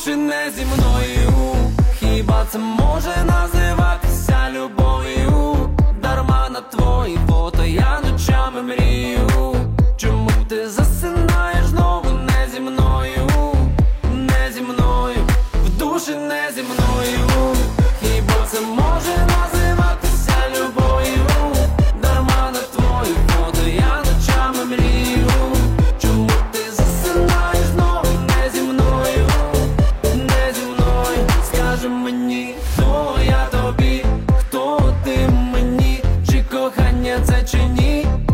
душі не зі мною. Хіба це може називатися любов'ю? Дарма на твої фото я ночами мрію. Чому ти засинаєш знову не зі мною? Не зі мною, в душі не зі мною. Хіба це може називатися любов'ю? Дарма на твої фото я ночами мрію. Чому ти засинаєш знову не зі мною? Не зі мною. Скажи мені, хто я тобі, хто ти мені? Чи кохання це, чи ні?